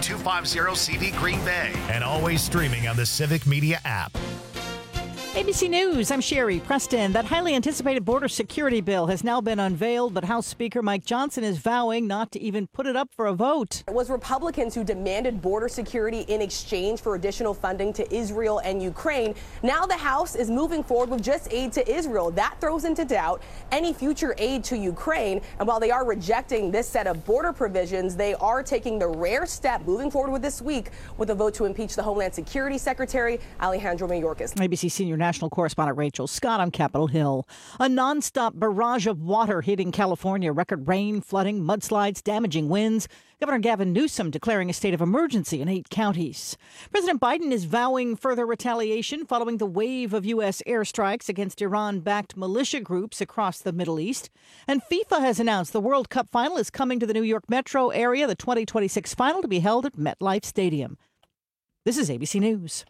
888-250-CV Green Bay. And always streaming on the Civic Media app. ABC News, I'm Sherry Preston. That highly anticipated border security bill has now been unveiled, but House Speaker Mike Johnson is vowing not to even put it up for a vote. It was Republicans who demanded border security in exchange for additional funding to Israel and Ukraine. Now the House is moving forward with just aid to Israel. That throws into doubt any future aid to Ukraine. And while they are rejecting this set of border provisions, they are taking the rare step moving forward with this week with a vote to impeach the Homeland Security Secretary, Alejandro Mayorkas. ABC Senior National Correspondent Rachel Scott on Capitol Hill. A nonstop barrage of water hitting California. Record rain, flooding, mudslides, damaging winds. Governor Gavin Newsom declaring a state of emergency in 8 counties. President Biden is vowing further retaliation following the wave of U.S. airstrikes against Iran-backed militia groups across the Middle East. And FIFA has announced the World Cup final is coming to the New York metro area, the 2026 final to be held at MetLife Stadium. This is ABC News.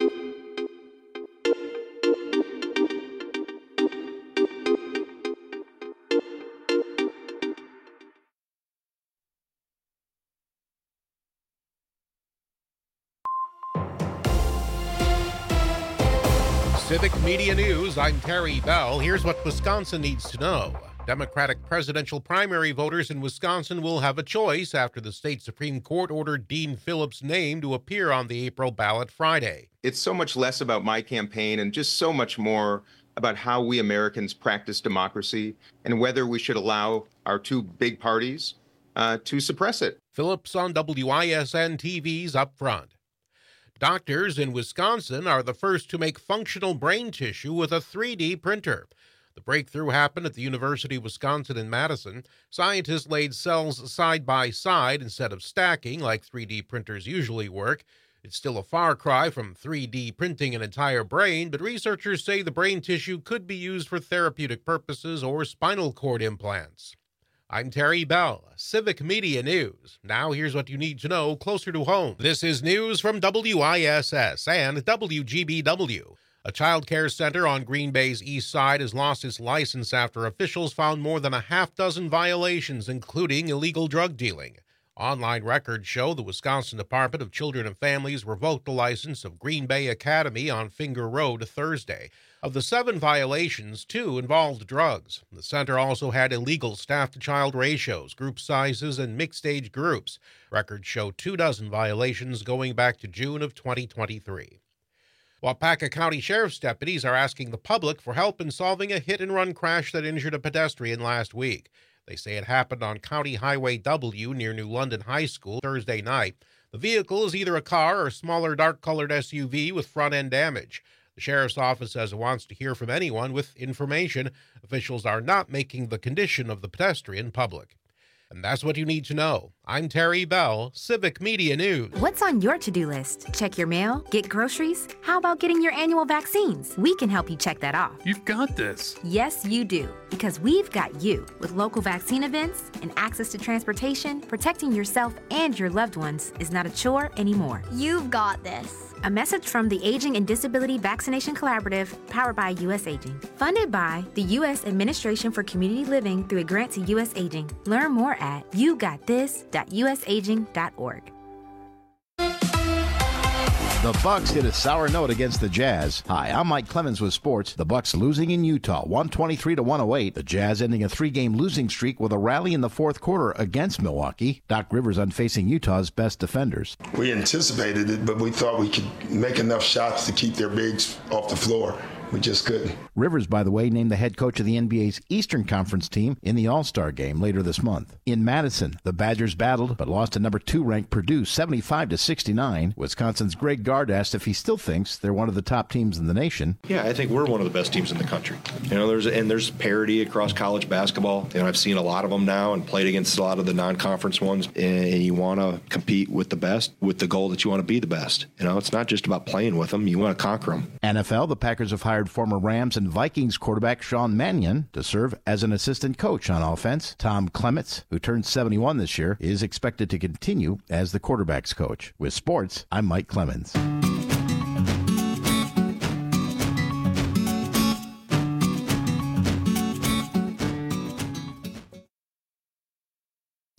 Civic Media News, I'm Terry Bell. Here's what Wisconsin needs to know. Democratic presidential primary voters in Wisconsin will have a choice after the state Supreme Court ordered Dean Phillips' name to appear on the April ballot Friday. It's so much less about my campaign and just so much more about how we Americans practice democracy and whether we should allow our two big parties to suppress it. Phillips on WISN TV's Up Front. Doctors in Wisconsin are the first to make functional brain tissue with a 3D printer. The breakthrough happened at the University of Wisconsin in Madison. Scientists laid cells side by side instead of stacking like 3D printers usually work. It's still a far cry from 3D printing an entire brain, but researchers say the brain tissue could be used for therapeutic purposes or spinal cord implants. I'm Terry Bell, Civic Media News. Now here's what you need to know closer to home. This is news from WISS and WGBW. A child care center on Green Bay's east side has lost its license after officials found more than a half-dozen violations, including illegal drug dealing. Online records show the Wisconsin Department of Children and Families revoked the license of Green Bay Academy on Finger Road Thursday. Of the 7 violations, 2 involved drugs. The center also had illegal staff-to-child ratios, group sizes, and mixed-age groups. Records show 24 violations going back to June of 2023. Waupaca County Sheriff's deputies are asking the public for help in solving a hit-and-run crash that injured a pedestrian last week. They say it happened on County Highway W near New London High School Thursday night. The vehicle is either a car or smaller dark-colored SUV with front-end damage. The sheriff's office says it wants to hear from anyone with information. Officials are not making the condition of the pedestrian public. And that's what you need to know. I'm Terry Bell, Civic Media News. What's on your to-do list? Check your mail? Get groceries? How about getting your annual vaccines? We can help you check that off. You've got this. Yes, you do. Because we've got you. With local vaccine events and access to transportation, protecting yourself and your loved ones is not a chore anymore. You've got this. A message from the Aging and Disability Vaccination Collaborative, powered by U.S. Aging. Funded by the U.S. Administration for Community Living through a grant to U.S. Aging. Learn more at yougotthis.usaging.org. The Bucks hit a sour note against the Jazz. Hi, I'm Mike Clemens with sports. The Bucks losing in Utah, 123-108. The Jazz ending a 3-game losing streak with a rally in the fourth quarter against Milwaukee. Doc Rivers unfacing Utah's best defenders. We anticipated it, but we thought we could make enough shots to keep their bigs off the floor. We just couldn't. Rivers, by the way, named the head coach of the NBA's Eastern Conference team in the All-Star game later this month. In Madison, the Badgers battled but lost to number 2 ranked Purdue 75-69. Wisconsin's Greg Gard asked if he still thinks they're one of the top teams in the nation. Yeah, I think we're one of the best teams in the country. You know, there's parity across college basketball. You know, I've seen a lot of them now and played against a lot of the non-conference ones. And you want to compete with the best with the goal that you want to be the best. You know, it's not just about playing with them. You want to conquer them. NFL, the Packers have hired former Rams and Vikings quarterback Sean Mannion to serve as an assistant coach on offense. Tom Clements, who turned 71 this year, is expected to continue as the quarterback's coach. With sports, I'm Mike Clemens.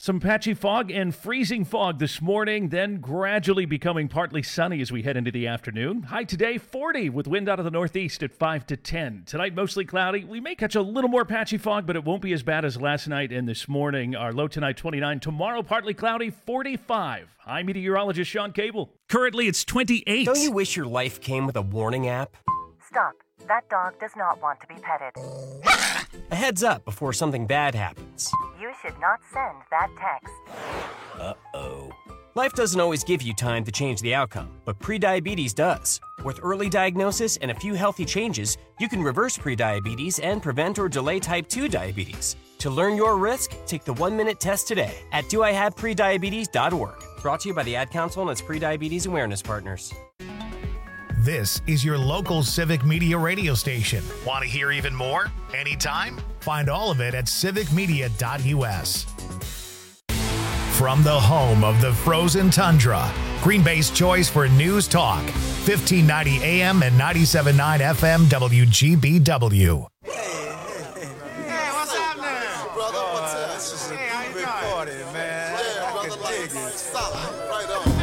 Some patchy fog and freezing fog this morning, then gradually becoming partly sunny as we head into the afternoon. High today, 40, with wind out of the northeast at 5 to 10. Tonight, mostly cloudy. We may catch a little more patchy fog, but it won't be as bad as last night and this morning. Our low tonight, 29. Tomorrow, partly cloudy, 45. I'm meteorologist Sean Cable. Currently, it's 28. Don't you wish your life came with a warning app? Stop. That dog does not want to be petted. A heads up before something bad happens. You should not send that text. Uh-oh. Life doesn't always give you time to change the outcome, but prediabetes does. With early diagnosis and a few healthy changes, you can reverse prediabetes and prevent or delay type 2 diabetes. To learn your risk, take the 1-minute test today at doihaveprediabetes.org. Brought to you by the Ad Council and its prediabetes awareness partners. This is your local Civic Media radio station. Want to hear even more? Anytime? Find all of it at civicmedia.us. From the home of the frozen tundra, Green Bay's choice for news talk, 1590 AM and 97.9 FM WGBW. Hey, what's happening? Brother, what's up? This is a big party, man. Yeah, I can dig it. Solid. Right on.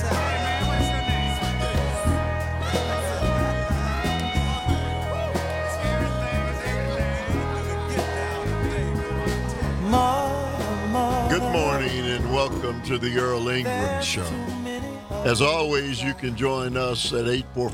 Good morning and welcome to the Earl Ingram Show. As always, you can join us at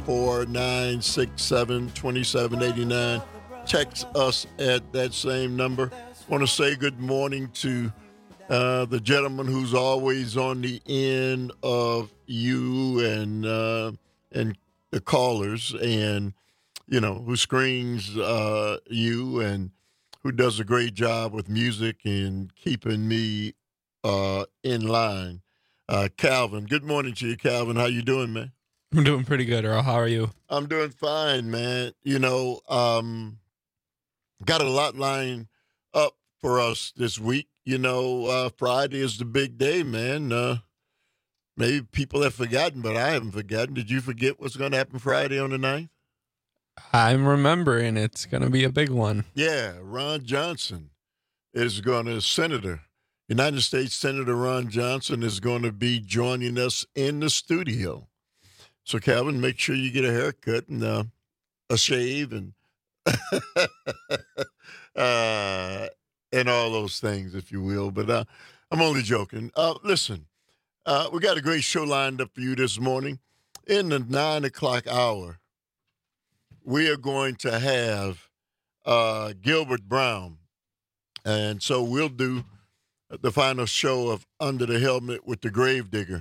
844-967-2789. Text us at that same number. I want to say good morning to the gentleman who's always on the end of you and the callers, and who screens you and who does a great job with music and keeping me in line. Calvin, good morning to you, Calvin. How you doing, man? I'm doing pretty good, Earl. How are you? I'm doing fine, man. Got a lot lined up for us this week. Friday is the big day, man. Maybe people have forgotten, but I haven't forgotten. Did you forget what's going to happen Friday on the 9th? I'm remembering. It's going to be a big one. Yeah, Ron Johnson is going to, United States Senator Ron Johnson is going to be joining us in the studio. So, Calvin, make sure you get a haircut and a shave and and all those things, if you will. But I'm only joking. Listen, we got a great show lined up for you this morning. In the 9 o'clock hour, we are going to have Gilbert Brown. And so we'll do the final show of Under the Helmet with the Gravedigger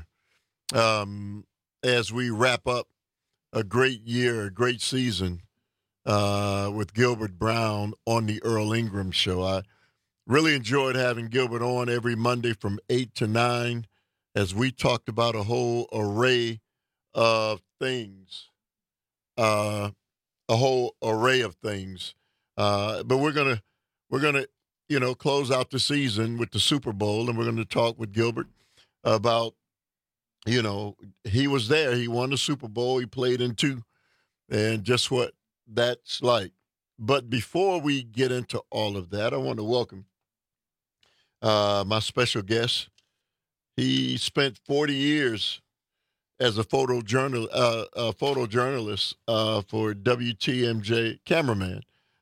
as we wrap up a great year, a great season with Gilbert Brown on the Earl Ingram Show. I really enjoyed having Gilbert on every Monday from 8 to 9 as we talked about a whole array of things. But we're gonna close out the season with the Super Bowl, and we're gonna talk with Gilbert about, he was there, he won the Super Bowl, he played in 2, and just what that's like. But before we get into all of that, I want to welcome my special guest. He spent 40 years as a photojournalist for WTMJ, cameraman,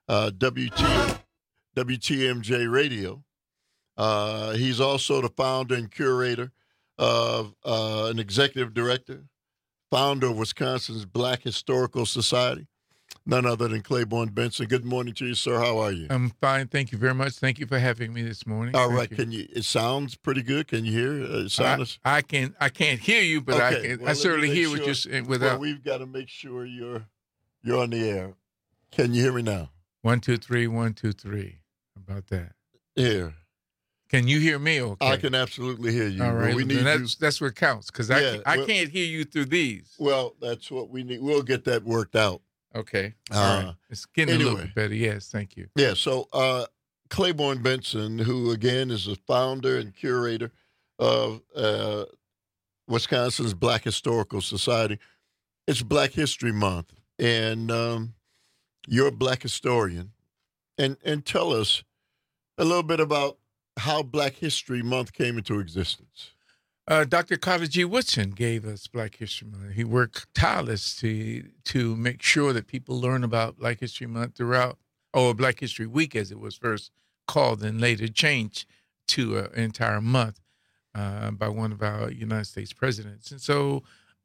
WTMJ Radio. He's also the founder and curator of an executive director, founder of Wisconsin's Black Historical Society, none other than Claiborne Benson. Good morning to you, sir. How are you? I'm fine. Thank you very much. Thank you for having me this morning. All right. It sounds pretty good. Can you hear? I can't hear you, but okay. I certainly hear what you're saying without. Well, we've got to make sure you're on the air. Can you hear me now? 1, 2, 3, 1, 2, 3. How about that? Here. Can you hear me? Okay. I can absolutely hear you. All right. We need that's what counts, because I can't hear you through these. Well, that's what we need. We'll get that worked out. Okay. All right. It's getting a little bit better. Yes, thank you. Yeah, so Claiborne Benson, who, again, is the founder and curator of Wisconsin's Black Historical Society. It's Black History Month, and you're a Black historian. And tell us a little bit about how Black History Month came into existence? Dr. Carter G. Woodson gave us Black History Month. He worked tirelessly to make sure that people learn about Black History Month throughout, or Black History Week as it was first called and later changed to an entire month by one of our United States presidents. And so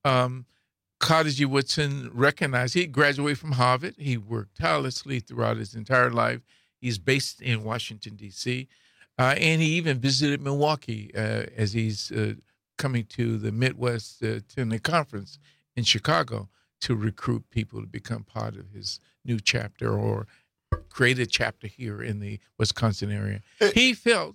Carter G. Woodson recognized, he graduated from Harvard. He worked tirelessly throughout his entire life. He's based in Washington, D.C., and he even visited Milwaukee as he's coming to the Midwest to attend a conference in Chicago to recruit people to become part of his new chapter or create a chapter here in the Wisconsin area. He felt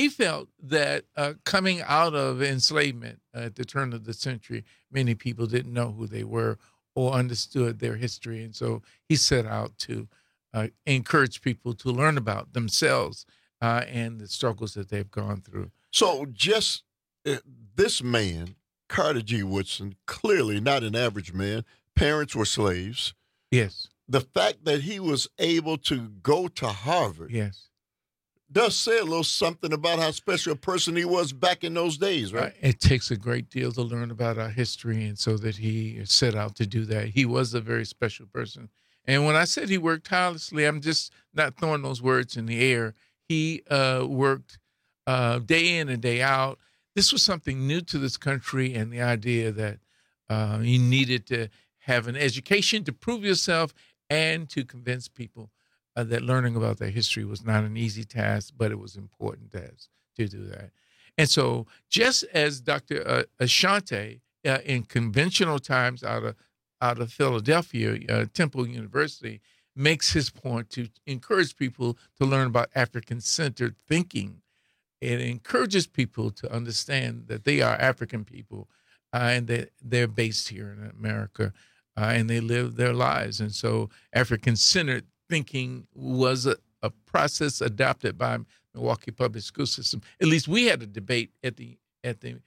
that coming out of enslavement at the turn of the century, many people didn't know who they were or understood their history. And so he set out to encourage people to learn about themselves and the struggles that they've gone through. So just this man, Carter G. Woodson, clearly not an average man. Parents were slaves. Yes. The fact that he was able to go to Harvard. Yes. Does say a little something about how special a person he was back in those days, right? It takes a great deal to learn about our history, and so that he set out to do that. He was a very special person. And when I said he worked tirelessly, I'm just not throwing those words in the air. He worked day in and day out. This was something new to this country, and the idea that you needed to have an education to prove yourself and to convince people that learning about their history was not an easy task, but it was important to do that. And so just as Dr. Asante, in conventional times out of Philadelphia, Temple University, makes his point to encourage people to learn about African-centered thinking. It encourages people to understand that they are African people and that they're based here in America and they live their lives. And so African-centered thinking was a process adopted by Milwaukee Public School System. At least we had a debate at the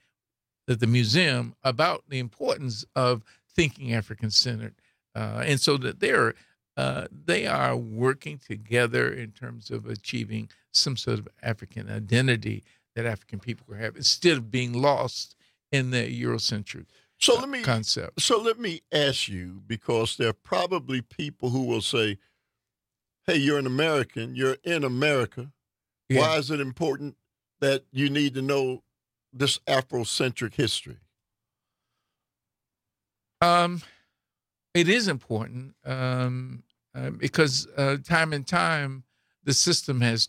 museum about the importance of thinking African-centered, and so that they are working together in terms of achieving some sort of African identity that African people can have instead of being lost in the Eurocentric concept. So let me ask you, because there are probably people who will say, hey, you're an American, you're in America. Yeah. Why is it important that you need to know this Afrocentric history? It is important because time and time the system has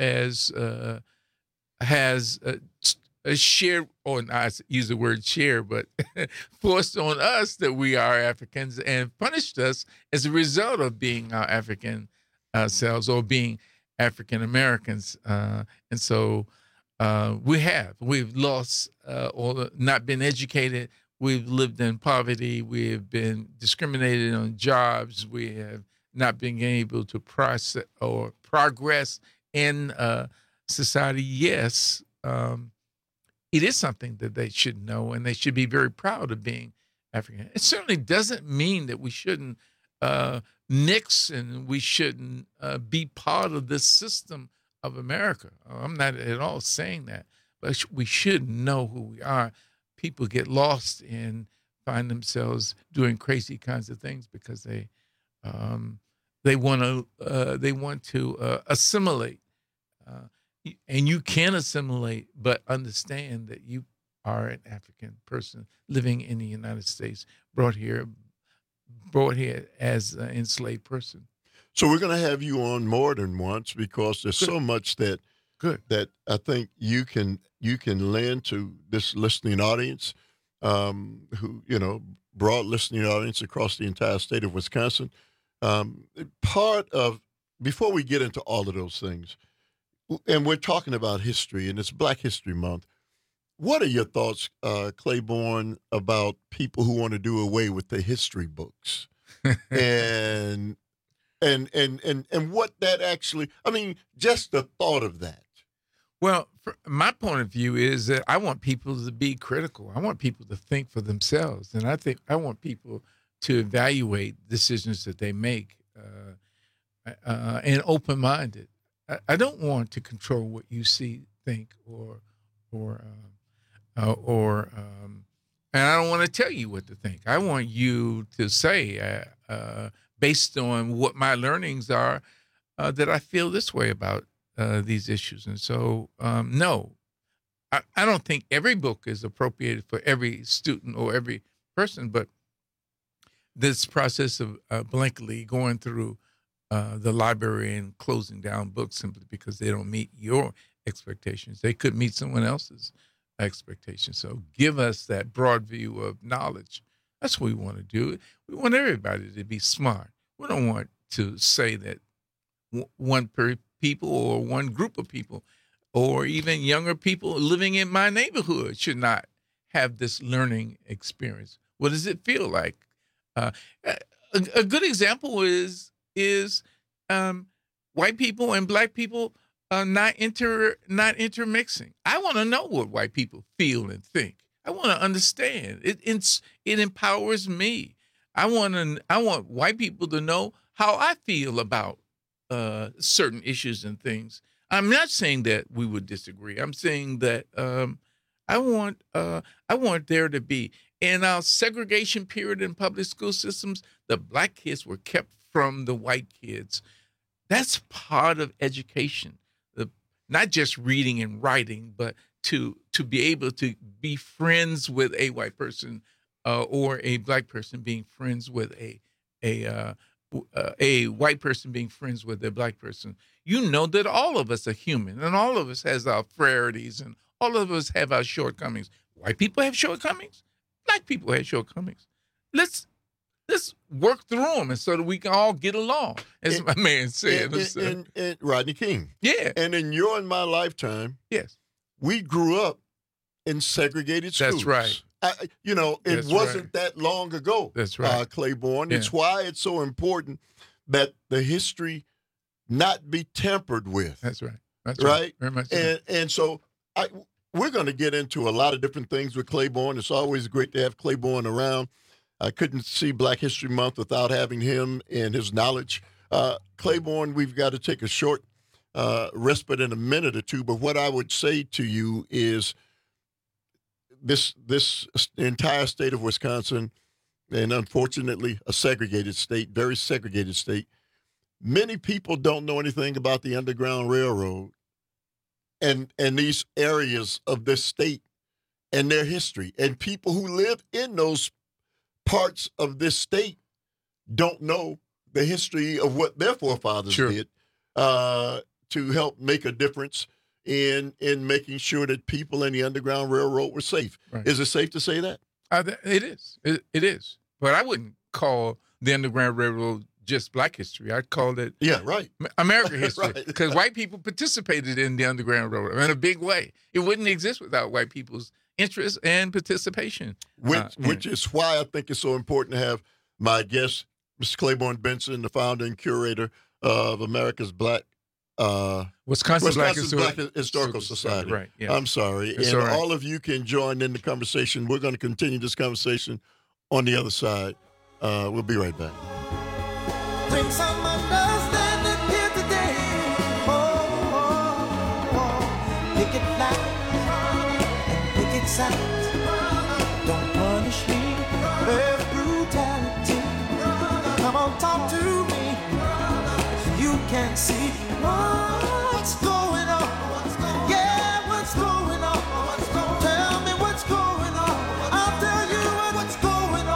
shared, or not use the word share, but forced on us that we are Africans and punished us as a result of being our African selves or being African Americans. And so we've lost or not been educated. We've lived in poverty. We have been discriminated on jobs. We have not been able to process or progress in society. Yes, it is something that they should know, and they should be very proud of being African. It certainly doesn't mean that we shouldn't mix and we shouldn't be part of this system of America. I'm not at all saying that, but we should know who we are. People get lost and find themselves doing crazy kinds of things because they want to assimilate, and you can assimilate, but understand that you are an African person living in the United States, brought here as an enslaved person. So we're going to have you on more than once because there's so much that I think you can lend to this listening audience, who, broad listening audience across the entire state of Wisconsin. Before we get into all of those things, and we're talking about history, and it's Black History Month, what are your thoughts, Claiborne, about people who want to do away with the history books? and what that actually, just the thought of that. Well, my point of view is that I want people to be critical. I want people to think for themselves. And I want people to evaluate decisions that they make and open-minded. I don't want to control what you see think, and I don't want to tell you what to think. I want you to say, based on what my learnings are, that I feel this way about these issues. And so, no, I don't think every book is appropriated for every student or every person, but this process of blankly going through the library and closing down books simply because they don't meet your expectations. They could meet someone else's expectations. So give us that broad view of knowledge. That's what we want to do. We want everybody to be smart. We don't want to say that one people or one group of people or even younger people living in my neighborhood should not have this learning experience. What does it feel like? A good example is white people and black people not intermixing. I want to know what white people feel and think. I want to understand. It empowers me. I want white people to know how I feel about certain issues and things. I'm not saying that we would disagree. I'm saying that I want there to be, in our segregation period in public school systems, the black kids were kept from the white kids. That's part of education, not just reading and writing, but to be able to be friends with a white person or a black person being friends with a white person being friends with a black person. You know that all of us are human, and all of us has our frailties, and all of us have our shortcomings. White people have shortcomings. Black people have shortcomings. Let's work through them, and so that we can all get along, as my man said. And Rodney King. Yeah. And in your and my lifetime, yes, we grew up in segregated schools. That's right. It wasn't that long ago. That's right. Claiborne. Yeah. It's why it's so important that the history not be tampered with. That's right. That's right. Very much so. And so we're going to get into a lot of different things with Claiborne. It's always great to have Claiborne around. I couldn't see Black History Month without having him and his knowledge. Claiborne, we've got to take a short respite in a minute or two, but what I would say to you is this entire state of Wisconsin, and unfortunately a segregated state, very segregated state, many people don't know anything about the Underground Railroad and these areas of this state and their history. And people who live in those parts of this state don't know the history of what their forefathers did to help make a difference in making sure that people in the Underground Railroad were safe. Right. Is it safe to say that? It is. It is. But I wouldn't call the Underground Railroad just Black history. I'd call it American history, because white people participated in the Underground Railroad in a big way. It wouldn't exist without white people's interest and participation. Which is why I think it's so important to have my guest, Mr. Claiborne Benson, the founder and curator of America's Wisconsin Black Historical Society. Right. Yeah. I'm sorry. It's and all right. all of you can join in the conversation. We're going to continue this conversation on the other side. We'll be right back. Bring some understanding here today. Pick it loud and pick it sound. Don't punish me with brutality. Come on, talk to me. You can see what's going on. Yeah, what's going on? Tell me what's going on. I'll tell you what's going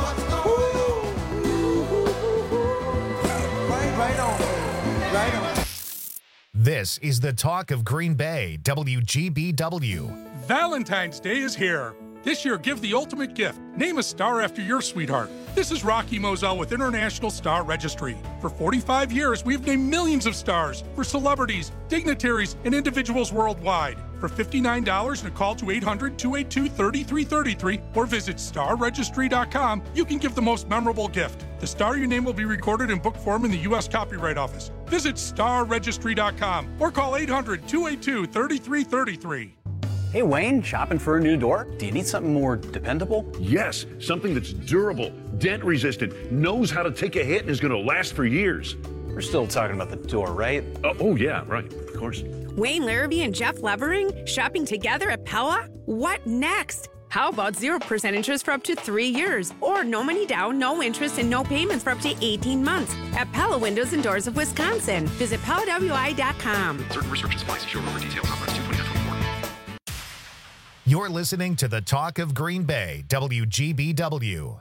on. Right on. Right on. This is the talk of Green Bay, WGBW. Valentine's Day is here. This year, give the ultimate gift. Name a star after your sweetheart. This is Rocky Moselle with International Star Registry. For 45 years, we've named millions of stars for celebrities, dignitaries, and individuals worldwide. For $59 and a call to 800-282-3333 or visit starregistry.com, you can give the most memorable gift. The star your name will be recorded in book form in the U.S. Copyright Office. Visit starregistry.com or call 800-282-3333. Hey Wayne, shopping for a new door? Do you need something more dependable? Yes, something that's durable, dent resistant, knows how to take a hit, and is going to last for years. We're still talking about the door, right? Oh yeah, right, of course. Wayne Larrabee and Jeff Levering shopping together at Pella? What next? How about 0% interest for up to 3 years? Or no money down, no interest, and no payments for up to 18 months at Pella Windows and Doors of Wisconsin. Visit PellaWI.com. Certain restrictions apply. See showroom for details. Conference 2/2024. You're listening to the Talk of Green Bay, WGBW.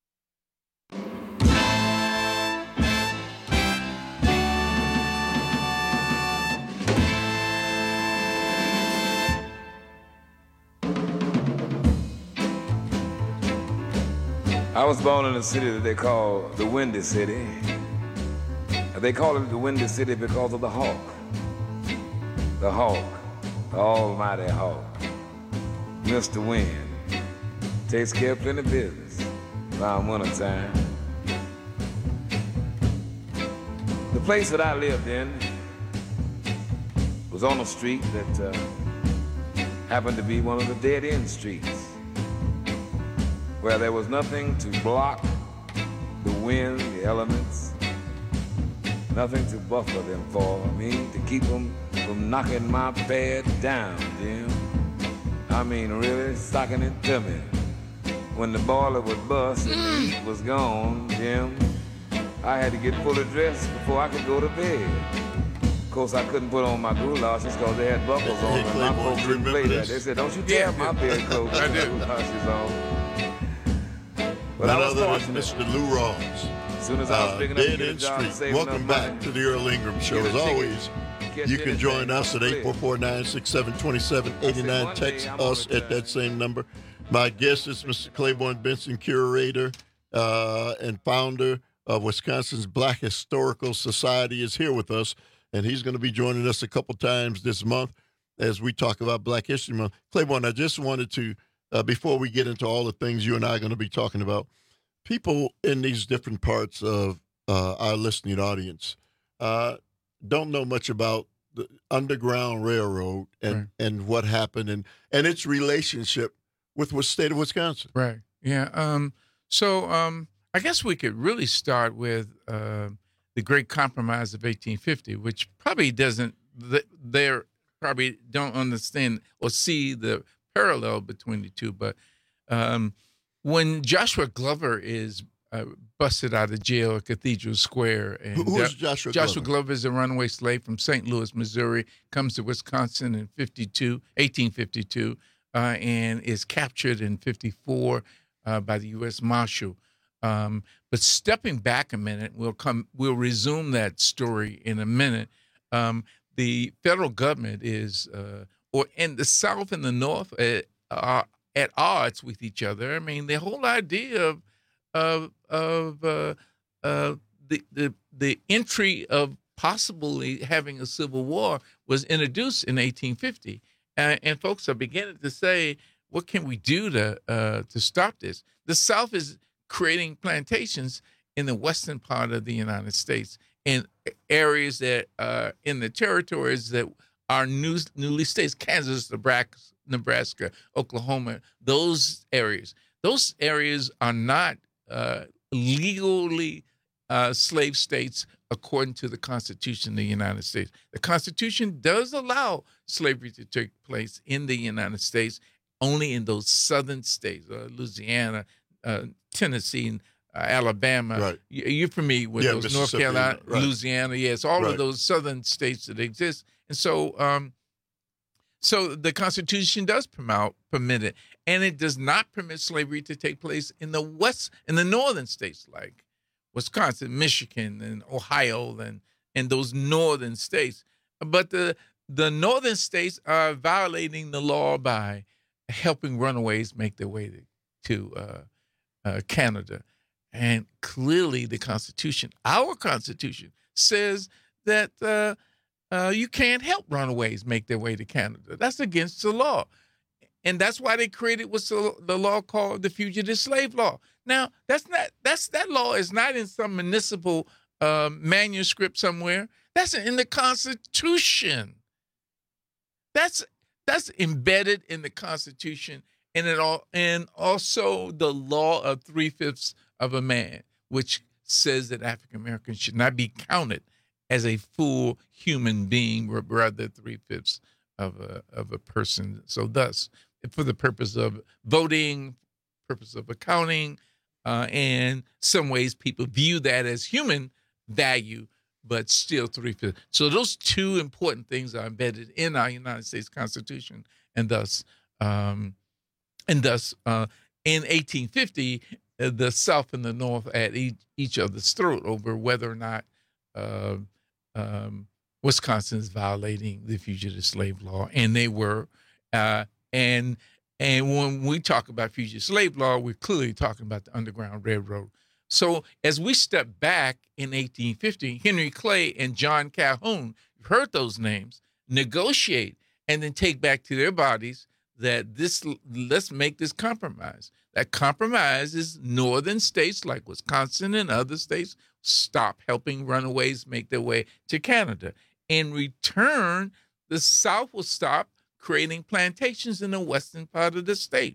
I was born in a city that they call the Windy City. They call it the Windy City because of the hawk. The hawk, the almighty hawk. Mr. Wind takes care of plenty of business around winter time. The place that I lived in was on a street that happened to be one of the dead-end streets, where there was nothing to block the wind, the elements, nothing to buffer them for. I mean, to keep them from knocking my bed down, Jim. I mean, really stocking it to me. When the boiler would bust and the heat was gone, Jim, I had to get fully dressed before I could go to bed. Of course, I couldn't put on my goulashes because they had buckles on them. My folks didn't play that. They said, don't you tear my bedclothes with the goulashes on. But none other than Mr. Lou Rawls. As soon as I was big enough to get a job, Welcome back to the Earl Ingram Show. As always, you can join us at 844-967-2789. Text us at that same number. My guest is Mr. Claiborne Benson, curator and founder of Wisconsin's Black Historical Society, is here with us, and he's going to be joining us a couple times this month as we talk about Black History Month. Claiborne, I just wanted to, before we get into all the things you and I are going to be talking about, people in these different parts of our listening audience don't know much about the Underground Railroad and what happened and its relationship with the state of Wisconsin. Right. Yeah. So I guess we could really start with the Great Compromise of 1850, which probably they probably don't understand or see the parallel between the two. But when Joshua Glover is busted out of jail at Cathedral Square. And who is Joshua Glover? Joshua Glover is a runaway slave from St. Louis, Missouri, comes to Wisconsin in 1852, and is captured in 54 by the U.S. Marshal. But stepping back a minute, we'll resume that story in a minute. The federal government is, or in the South and the North, are at odds with each other. I mean, the whole idea of the entry of possibly having a civil war was introduced in 1850, and folks are beginning to say, "What can we do to stop this?" The South is creating plantations in the western part of the United States, in areas that in the territories that are newly states: Kansas, Nebraska, Oklahoma. Those areas are not legally slave states according to the Constitution of the United States. The Constitution does allow slavery to take place in the United States only in those southern states, Louisiana, Tennessee, Alabama. Right. You're familiar with those, North Carolina, right. Louisiana. Yes, all of those southern states that exist. And so so the Constitution does permit it, and it does not permit slavery to take place in the northern states like Wisconsin, Michigan, and Ohio, and those northern states. But the northern states are violating the law by helping runaways make their way to Canada. And clearly the Constitution, our Constitution, says that you can't help runaways make their way to Canada. That's against the law. And that's why they created what's the law called the Fugitive Slave Law. Now, that law is not in some municipal manuscript somewhere. That's in the Constitution. That's embedded in the Constitution, and also the law of 3/5 of a man, which says that African Americans should not be counted as a full human being, rather 3/5 of a person. So thus, for the purpose of voting, purpose of accounting, and some ways people view that as human value, but still 3/5. So those two important things are embedded in our United States Constitution, and thus in 1850, the South and the North at each other's throat over whether or not Wisconsin is violating the fugitive slave law, and they were. And when we talk about fugitive slave law, we're clearly talking about the Underground Railroad. So as we step back in 1850, Henry Clay and John Calhoun, you've heard those names, negotiate and then take back to their bodies that let's make this compromise. That compromise is northern states like Wisconsin and other states stop helping runaways make their way to Canada. In return, the South will stop creating plantations in the western part of the state,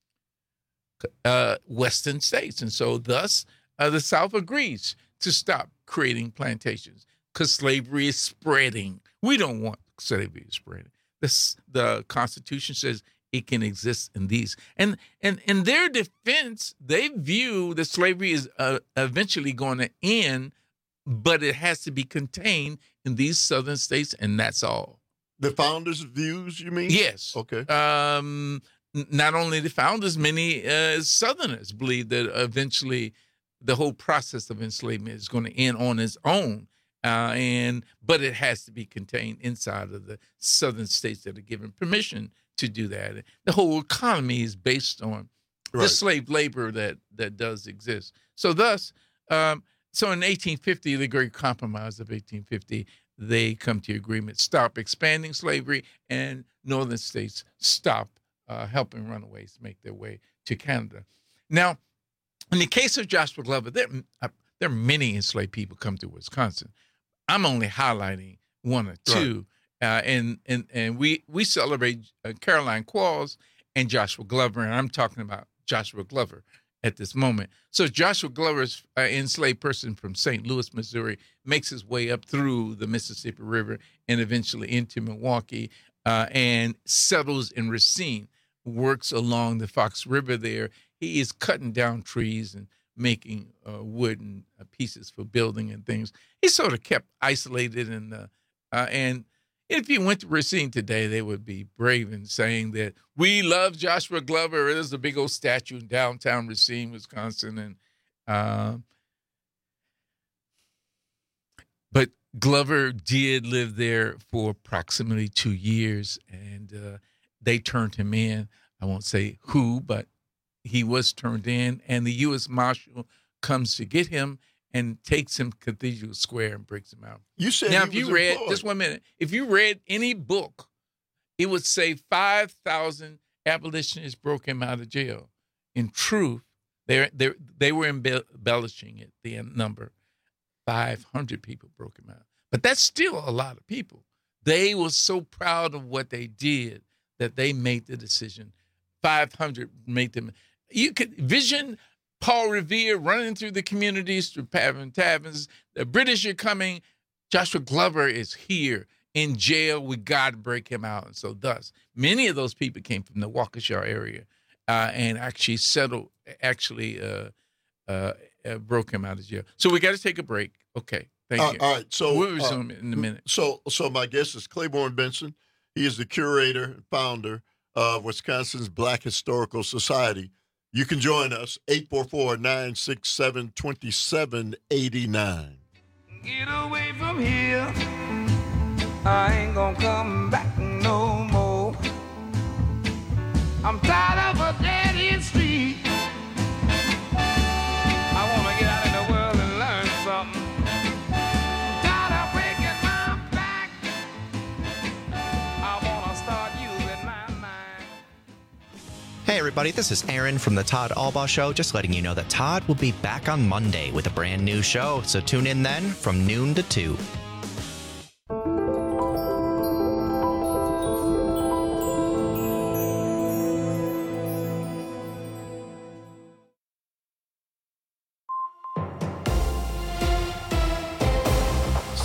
western states. And so thus, the South agrees to stop creating plantations because slavery is spreading. We don't want slavery to spread. The Constitution says it can exist in these. And in their defense, they view that slavery is eventually going to end, but it has to be contained in these southern states, and that's all. The founders' views, you mean? Yes. Okay. Not only the founders, many Southerners believe that eventually the whole process of enslavement is going to end on its own, but it has to be contained inside of the southern states that are given permission to do that. The whole economy is based on the slave labor that does exist. So thus, so in 1850, the Great Compromise of 1850, they come to agreement, stop expanding slavery, and northern states stop helping runaways make their way to Canada. Now, in the case of Joshua Glover, there are many enslaved people come to Wisconsin. I'm only highlighting one or two, and we celebrate Caroline Qualls and Joshua Glover, and I'm talking about Joshua Glover at this moment. So Joshua Glover's enslaved person from St. Louis, Missouri, makes his way up through the Mississippi River and eventually into Milwaukee and settles in Racine, works along the Fox River there. He is cutting down trees and making wooden pieces for building and things. He sort of kept isolated, and if you went to Racine today, they would be brave in saying that we love Joshua Glover. There's a big old statue in downtown Racine, Wisconsin, but Glover did live there for approximately 2 years, and they turned him in. I won't say who, but he was turned in, and the U.S. Marshal comes to get him and takes him to Cathedral Square and breaks him out. You said now, he if you was read, employed. just 1 minute, if you read any book, it would say 5,000 abolitionists broke him out of jail. In truth, they were embellishing it, the number. 500 people broke him out. But that's still a lot of people. They were so proud of what they did that they made the decision. 500 made them. You could vision Paul Revere running through the communities, through taverns. The British are coming. Joshua Glover is here in jail. We got to break him out. And so thus, many of those people came from the Waukesha area and actually settled, broke him out of jail. So we got to take a break. Okay, thank you. All right, so we'll resume in a minute. So my guest is Claiborne Benson. He is the curator and founder of Wisconsin's Black Historical Society. You can join us, 844-967-2789. Get away from here. I ain't gonna come back no more. I'm tired of a dead-end street. I wanna get out in the world and learn something. I'm tired of breaking my back. I wanna start using my mind. Hey everybody, this is Aaron from the Todd Albaugh Show. Just letting you know that Todd will be back on Monday with a brand new show. So tune in then from noon to 2.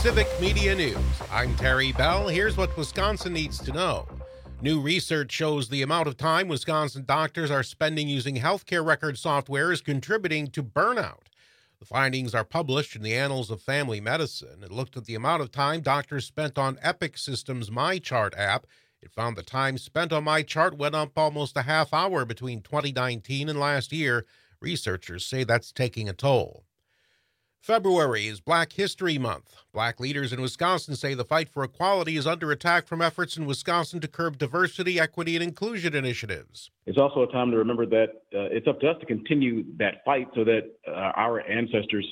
Civic Media News. I'm Terry Bell. Here's what Wisconsin needs to know. New research shows the amount of time Wisconsin doctors are spending using healthcare record software is contributing to burnout. The findings are published in the Annals of Family Medicine. It looked at the amount of time doctors spent on Epic Systems' MyChart app. It found the time spent on MyChart went up almost a half hour between 2019 and last year. Researchers say that's taking a toll. February is Black History Month. Black leaders in Wisconsin say the fight for equality is under attack from efforts in Wisconsin to curb diversity, equity, and inclusion initiatives. It's also a time to remember that it's up to us to continue that fight so that our ancestors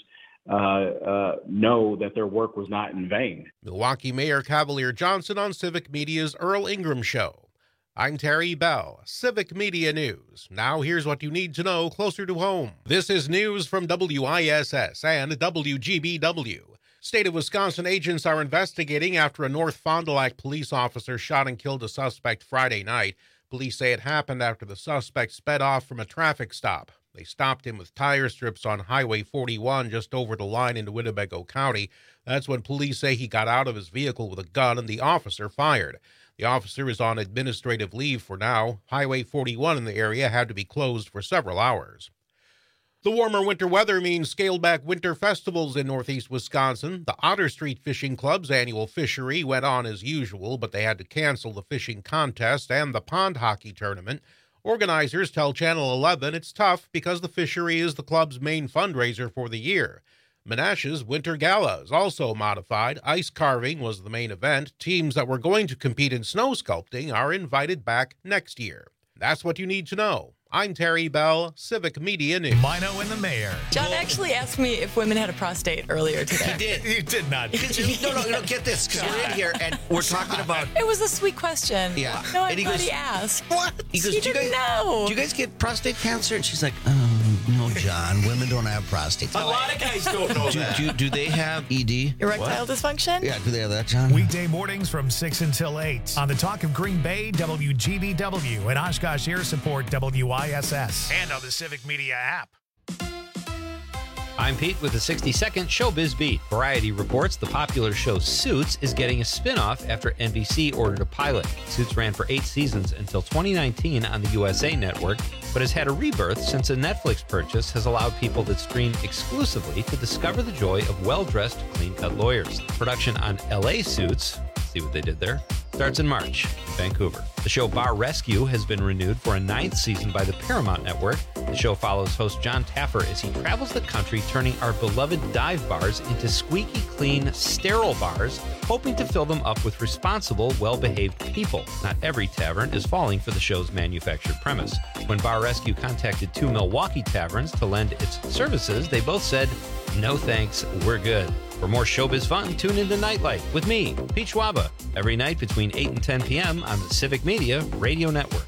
know that their work was not in vain. Milwaukee Mayor Cavalier Johnson on Civic Media's Earl Ingram Show. I'm Terry Bell, Civic Media News. Now here's what you need to know closer to home. This is news from WISS and WGBW. State of Wisconsin agents are investigating after a North Fond du Lac police officer shot and killed a suspect Friday night. Police say it happened after the suspect sped off from a traffic stop. They stopped him with tire strips on Highway 41 just over the line into Winnebago County. That's when police say he got out of his vehicle with a gun and the officer fired. The officer is on administrative leave for now. Highway 41 in the area had to be closed for several hours. The warmer winter weather means scaled-back winter festivals in northeast Wisconsin. The Otter Street Fishing Club's annual fishery went on as usual, but they had to cancel the fishing contest and the pond hockey tournament. Organizers tell Channel 11 it's tough because the fishery is the club's main fundraiser for the year. Menashe's Winter Gala is also modified. Ice carving was the main event. Teams that were going to compete in snow sculpting are invited back next year. That's what you need to know. I'm Terry Bell, Civic Media News. Mino and the Mayor. John actually asked me if women had a prostate earlier today. He did. You did not. No, get this, because we're in here and we're talking about... It was a sweet question. Yeah. No, and he asked. What? He goes, you didn't know. Do you guys get prostate cancer? And she's like, no, John, women don't have prostates. A lot of guys don't know that. Do they have ED? Erectile dysfunction? Yeah, do they have that, John? Weekday mornings from 6 until 8 on the Talk of Green Bay, WGBW, and Oshkosh Air Support, WISS. And on the Civic Media app. I'm Pete with the 60-second Showbiz Beat. Variety reports the popular show Suits is getting a spin-off after NBC ordered a pilot. Suits ran for 8 seasons until 2019 on the USA Network, but has had a rebirth since a Netflix purchase has allowed people that stream exclusively to discover the joy of well-dressed, clean-cut lawyers. Production on LA Suits, see what they did there, starts in March in Vancouver. The show Bar Rescue has been renewed for a 9th season by the Paramount Network. The show follows host John Taffer as he travels the country turning our beloved dive bars into squeaky clean, sterile bars, hoping to fill them up with responsible, well-behaved people. Not every tavern is falling for the show's manufactured premise. When Bar Rescue contacted 2 Milwaukee taverns to lend its services, they both said, "No thanks, we're good." For more showbiz fun, tune into Nightlight with me, Pete Schwaba, every night between 8 and 10 p.m. on the Civic Media Radio Network.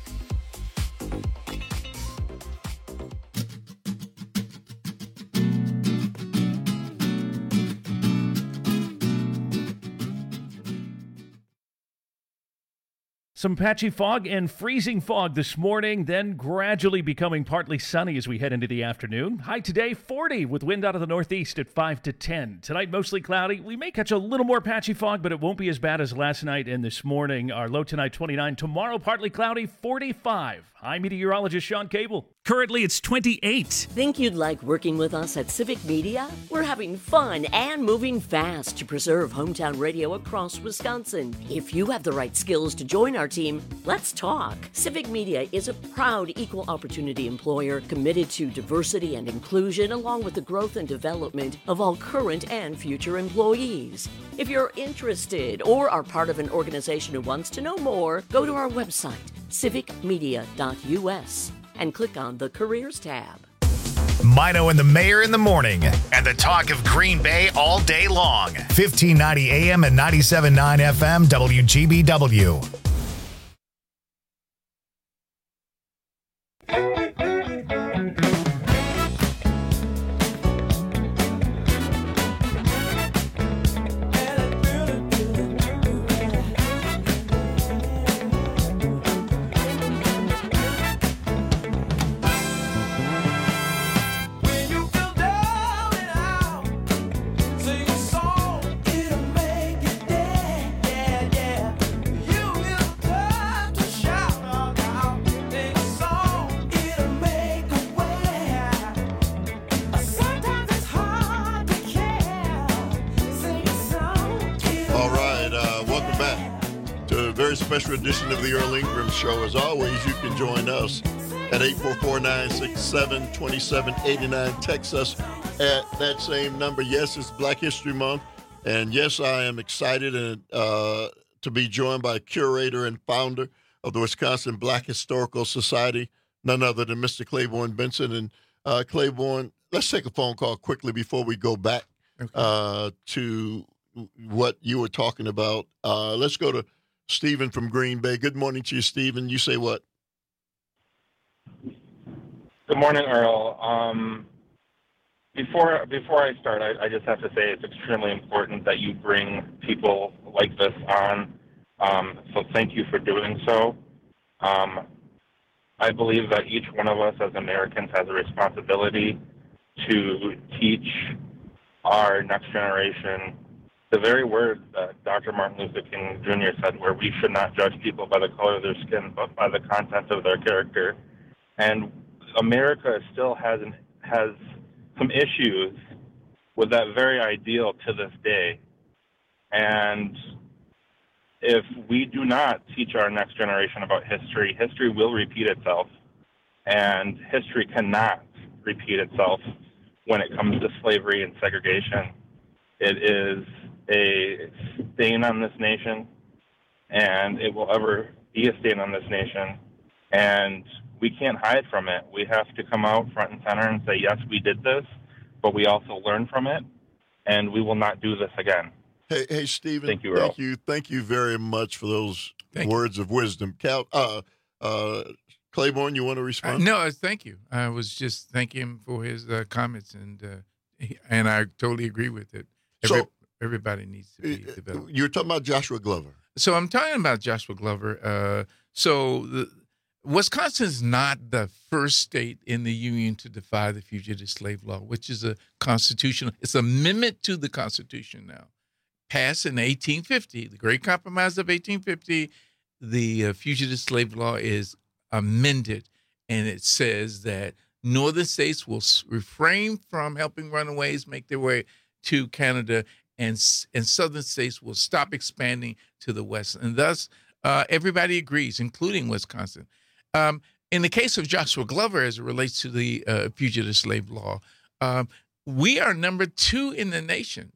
Some patchy fog and freezing fog this morning, then gradually becoming partly sunny as we head into the afternoon. High today, 40, with wind out of the northeast at 5 to 10. Tonight, mostly cloudy. We may catch a little more patchy fog, but it won't be as bad as last night and this morning. Our low tonight, 29. Tomorrow, partly cloudy, 45. I'm meteorologist Sean Cable. Currently, it's 28. Think you'd like working with us at Civic Media? We're having fun and moving fast to preserve hometown radio across Wisconsin. If you have the right skills to join our team, let's talk. Civic Media is a proud equal opportunity employer committed to diversity and inclusion, along with the growth and development of all current and future employees. If you're interested or are part of an organization who wants to know more, go to our website, civicmedia.us, and click on the Careers tab. Mino and the Mayor in the morning, and the talk of Green Bay all day long. 1590 AM and 97.9 FM, WGBW. Sing a song, it special edition of the Earl Ingram Show. As always, you can join us at 844-967-2789. Text us at that same number. Yes, it's Black History Month. And yes, I am excited to be joined by curator and founder of the Wisconsin Black Historical Society, none other than Mr. Claiborne Benson. And Claiborne, let's take a phone call quickly before we go back to what you were talking about. Let's go to Stephen from Green Bay. Good morning to you, Stephen. You say what? Good morning, Earl. Before I start, I just have to say it's extremely important that you bring people like this on. So thank you for doing so. I believe that each one of us as Americans has a responsibility to teach our next generation the very words that Dr. Martin Luther King Jr. said, where we should not judge people by the color of their skin, but by the content of their character. And America still has some issues with that very ideal to this day. And if we do not teach our next generation about history, history will repeat itself. And history cannot repeat itself when it comes to slavery and segregation. It is a stain on this nation, and it will ever be a stain on this nation. And we can't hide from it. We have to come out front and center and say, yes, we did this, but we also learn from it, and we will not do this again. Hey, Stephen. Thank you, Earl. Thank you very much for those words of wisdom. Claiborne, you want to respond? No, thank you. I was just thanking him for his comments, and I totally agree with it. Everybody needs to be developed. You're talking about Joshua Glover. So I'm talking about Joshua Glover. Wisconsin is not the first state in the Union to defy the Fugitive Slave Law, which is a constitutional. It's an amendment to the Constitution now. Passed in 1850, the Great Compromise of 1850, the Fugitive Slave Law is amended, and it says that northern states will refrain from helping runaways make their way to Canada, and southern states will stop expanding to the west. And thus, everybody agrees, including Wisconsin. In the case of Joshua Glover, as it relates to the Fugitive Slave Law, we are number 2 in the nation.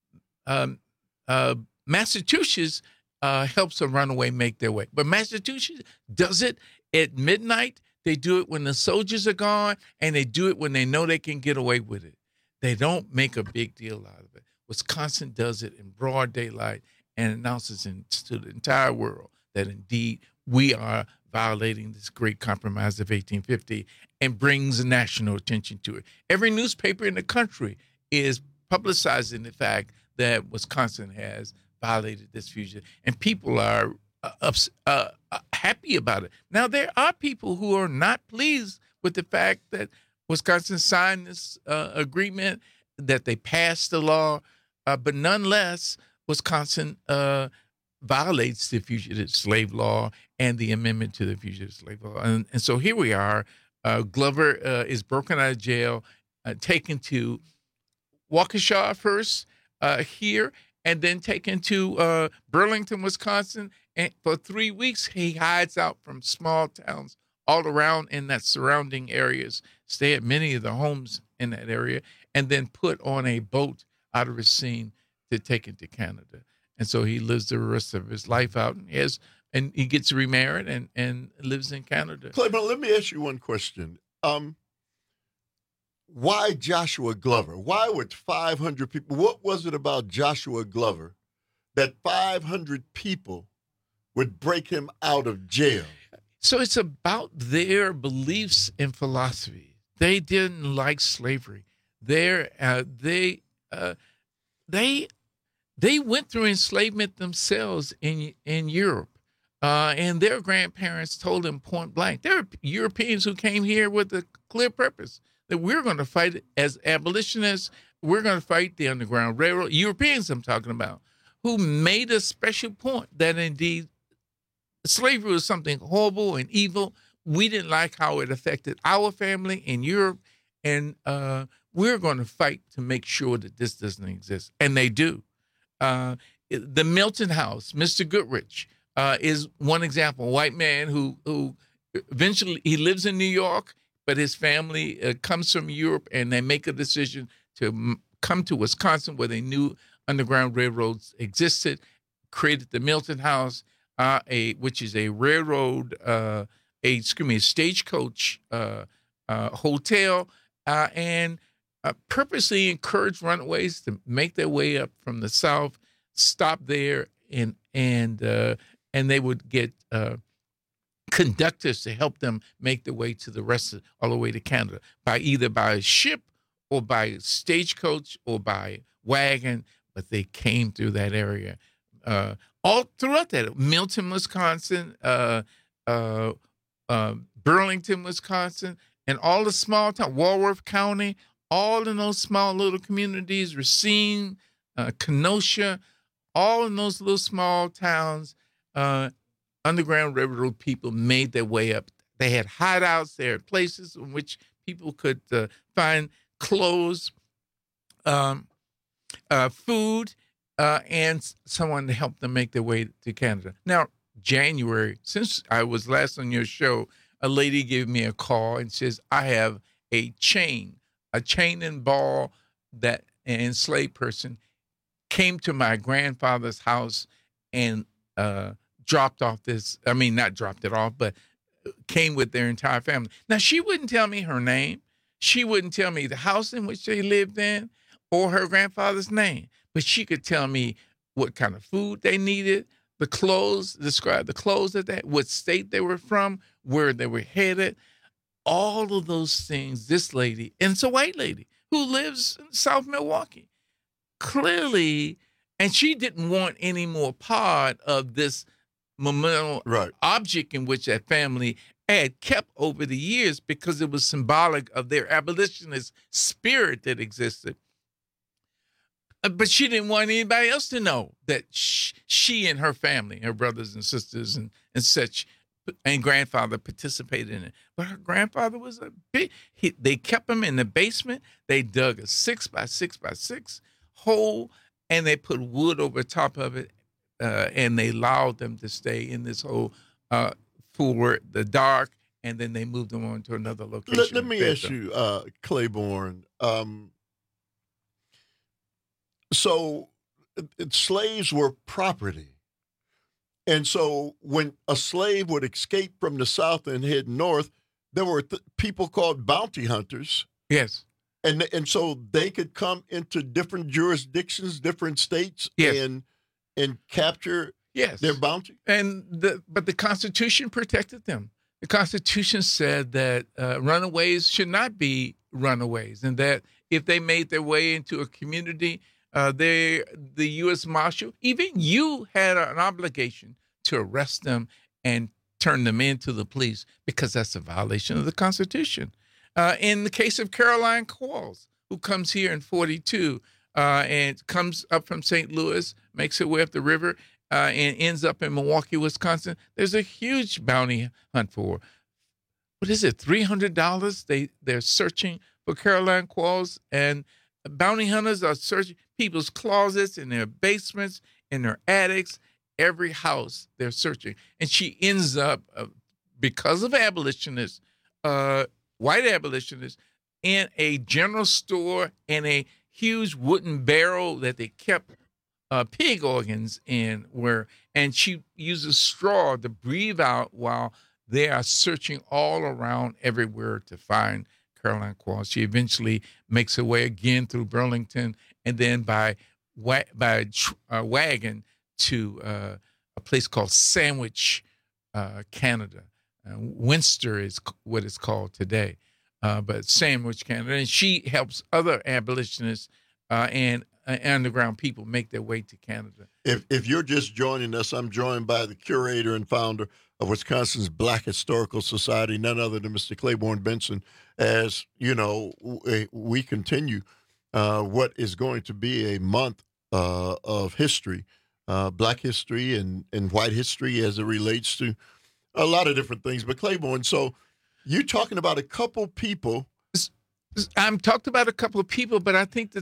Massachusetts helps a runaway make their way. But Massachusetts does it at midnight. They do it when the soldiers are gone, and they do it when they know they can get away with it. They don't make a big deal out of it. Wisconsin does it in broad daylight and announces to the entire world that indeed we are violating this Great Compromise of 1850 and brings national attention to it. Every newspaper in the country is publicizing the fact that Wisconsin has violated this fugitive, and people are happy about it. Now, there are people who are not pleased with the fact that Wisconsin signed this agreement, that they passed the law, but nonetheless, Wisconsin violates the Fugitive Slave Law and the amendment to the Fugitive Slave Law. And so here we are. Glover is broken out of jail, taken to Waukesha first here, and then taken to Burlington, Wisconsin. And for 3 weeks, he hides out from small towns all around in that surrounding areas, stay at many of the homes in that area, and then put on a boat out of Racine to take it to Canada. And so he lives the rest of his life out, and he gets remarried and lives in Canada. Claiborne, let me ask you one question. Why Joshua Glover? Why would 500 people, what was it about Joshua Glover that 500 people would break him out of jail? So it's about their beliefs and philosophy. They didn't like slavery. They went through enslavement themselves in Europe, and their grandparents told them point blank. There are Europeans who came here with a clear purpose that we're going to fight as abolitionists. We're going to fight the Underground Railroad. Europeans I'm talking about, who made a special point that indeed slavery was something horrible and evil. We didn't like how it affected our family in Europe, and we're going to fight to make sure that this doesn't exist. And they do. The Milton House, Mr. Goodrich, is one example. A white man who eventually he lives in New York, but his family comes from Europe, and they make a decision to come to Wisconsin, where they knew Underground Railroads existed, created the Milton House, which is a railroad, a stagecoach hotel, and purposely encouraged runaways to make their way up from the South, stop there, and they would get conductors to help them make their way to the rest of, all the way to Canada either by ship or by stagecoach or by wagon, but they came through that area all throughout that. Milton, Wisconsin, Burlington, Wisconsin, and all the small towns, Walworth County, all in those small little communities, Racine, Kenosha, all in those little small towns, Underground Railroad people made their way up. They had hideouts. They had places in which people could find clothes, food, and someone to help them make their way to Canada. Now, January, since I was last on your show, a lady gave me a call and says, I have a chain and ball that an enslaved person came to my grandfather's house and dropped off this, not dropped it off, but came with their entire family. Now, she wouldn't tell me her name. She wouldn't tell me the house in which they lived in or her grandfather's name, but she could tell me what kind of food they needed, the clothes, describe the clothes what state they were from, where they were headed, all of those things. This lady, and it's a white lady who lives in South Milwaukee, clearly, and she didn't want any more part of this memorial object in which that family had kept over the years because it was symbolic of their abolitionist spirit that existed. But she didn't want anybody else to know that she and her family, her brothers and sisters and such, and grandfather participated in it. But her grandfather was they kept him in the basement. They dug a 6x6x6 hole, and they put wood over top of it, and they allowed them to stay in this hole for the dark, and then they moved them on to another location. Let me ask you, Claiborne, so slaves were property. And so when a slave would escape from the South and head north, there were people called bounty hunters. Yes. And so they could come into different jurisdictions, different states, and capture their bounty. But the Constitution protected them. The Constitution said that runaways should not be runaways, and that if they made their way into a community, the U.S. Marshal, even you had an obligation to arrest them and turn them into the police because that's a violation of the Constitution. In the case of Caroline Quarles, who comes here in 42 and comes up from St. Louis, makes her way up the river, and ends up in Milwaukee, Wisconsin, there's a huge bounty hunt for her. What is it, $300? They're searching for Caroline Quarles, and bounty hunters are searching people's closets, in their basements, in their attics, every house they're searching. And she ends up, because of abolitionists, white abolitionists, in a general store in a huge wooden barrel that they kept pig organs in, and she uses straw to breathe out while they are searching all around everywhere to find Caroline Quarles. She eventually makes her way again through Burlington, and then by wagon to a place called Sandwich, Canada. Winster is what it's called today, but Sandwich, Canada. And she helps other abolitionists and underground people make their way to Canada. If you're just joining us, I'm joined by the curator and founder of Wisconsin's Black Historical Society, none other than Mr. Claiborne Benson. As you know, we continue what is going to be a month of history, Black history and white history as it relates to a lot of different things. But Claiborne, so you're talking about a couple people. I'm talking about a couple of people, but I think that the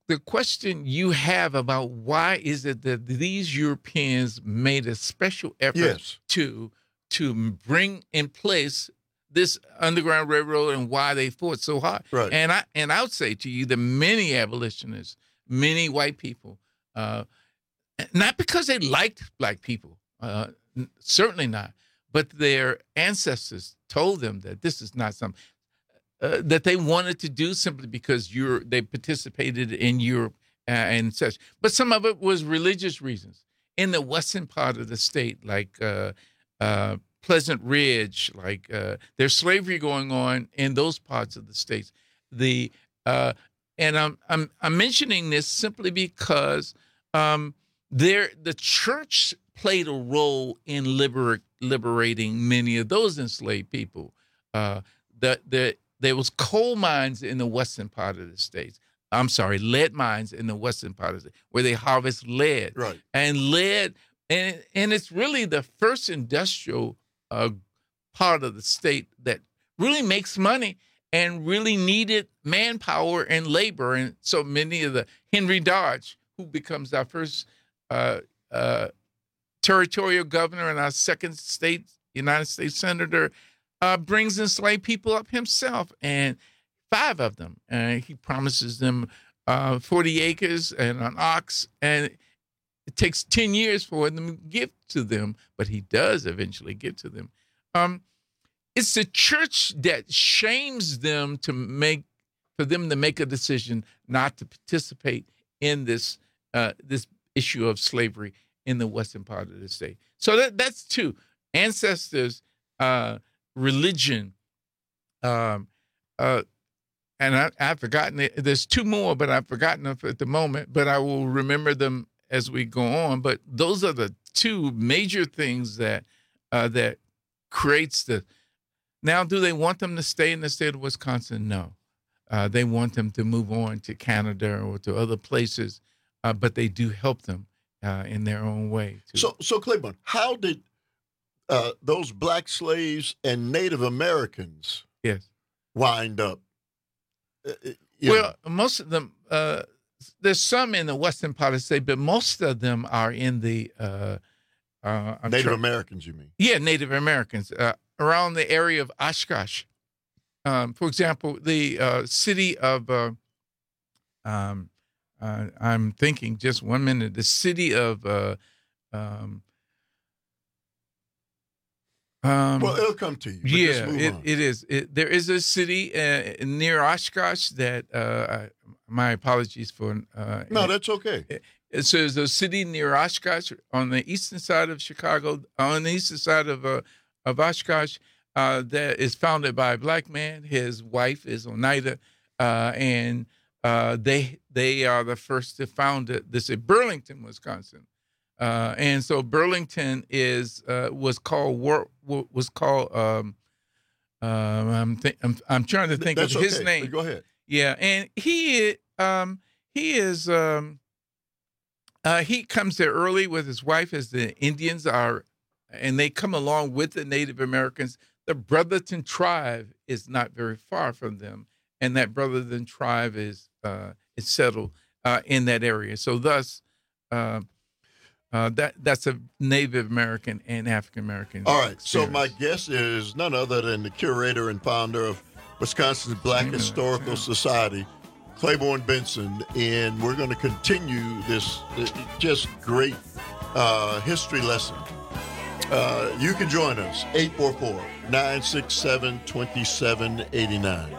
the question you have about why is it that these Europeans made a special effort to bring in place this Underground Railroad and why they fought so hard. Right. And I would say to you that many abolitionists, many white people, not because they liked black people, certainly not, but their ancestors told them that this is not something that they wanted to do simply because they participated in Europe and such. But some of it was religious reasons. In the western part of the state, like Pleasant Ridge, like there's slavery going on in those parts of the states. And I'm mentioning this simply because the church played a role in liberating many of those enslaved people. There was coal mines in the western part of the states. I'm sorry, lead mines in the western part of the state where they harvest lead. Right. And lead, and it's really the first industrial part of the state that really makes money and really needed manpower and labor. And so many of the Henry Dodge, who becomes our first territorial governor and our second United States senator, brings enslaved people up himself, and 5 of them. And he promises them 40 acres and an ox, and it takes 10 years for them to give to them, but he does eventually give to them. It's the church that shames them for them to make a decision not to participate in this issue of slavery in the western part of the state. So that's 2. Ancestors, religion, and I've forgotten it. There's 2 more, but I've forgotten them at the moment, but I will remember them as we go on. But those are the 2 major things that creates the. Now, do they want them to stay in the state of Wisconsin? No. They want them to move on to Canada or to other places, but they do help them in their own way, too. So Claiborne, how did those black slaves and Native Americans wind up? Most of them, there's some in the western part of the state, but most of them are in the Native Americans, you mean? Yeah, Native Americans around the area of Oshkosh. For example, the city of I'm thinking just 1 minute. The city of well, it'll come to you. Yeah, it is. There is a city near Oshkosh that. My apologies for. No, that's okay. So there's a city near Oshkosh on the eastern side of Chicago, on the eastern side of Oshkosh, that is founded by a black man. His wife is Oneida, and they are the first to found it. This is Burlington, Wisconsin. And so Burlington was called. I'm trying to think of his name. Go ahead. Yeah, and he comes there early with his wife as the Indians are, and they come along with the Native Americans. The Brotherton tribe is not very far from them, and that Brotherton tribe is settled in that area. So thus. That's a Native American and African American. All right. So my guest is none other than the curator and founder of Wisconsin's Black Historical Society, Claiborne Benson, and we're going to continue this just great history lesson. You can join us, 844-967-2789.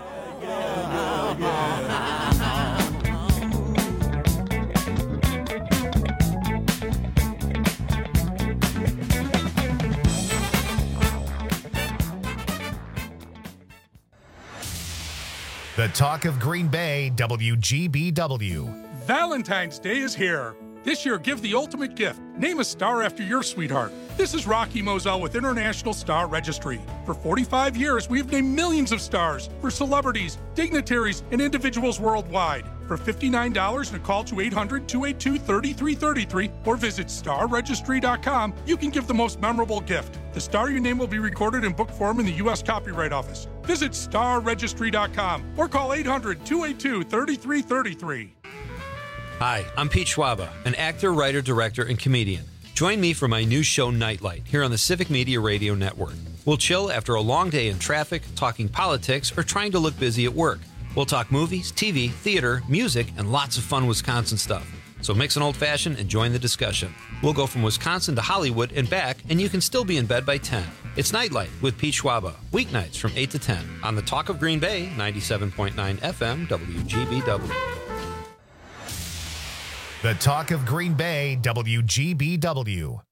The talk of Green Bay, WGBW. Valentine's Day is here. This year, give the ultimate gift. Name a star after your sweetheart. This is Rocky Moselle with International Star Registry. For 45 years, we've named millions of stars for celebrities, dignitaries, and individuals worldwide. For $59 and a call to 800-282-3333 or visit starregistry.com, you can give the most memorable gift. The star you name will be recorded in book form in the U.S. Copyright Office. Visit starregistry.com or call 800-282-3333. Hi, I'm Pete Schwaba, an actor, writer, director, and comedian. Join me for my new show, Nightlight, here on the Civic Media Radio Network. We'll chill after a long day in traffic, talking politics, or trying to look busy at work. We'll talk movies, TV, theater, music, and lots of fun Wisconsin stuff. So mix an old-fashioned and join the discussion. We'll go from Wisconsin to Hollywood and back, and you can still be in bed by 10. It's Nightlight with Pete Schwaba, weeknights from 8 to 10 on the Talk of Green Bay, 97.9 FM, WGBW. The Talk of Green Bay, WGBW.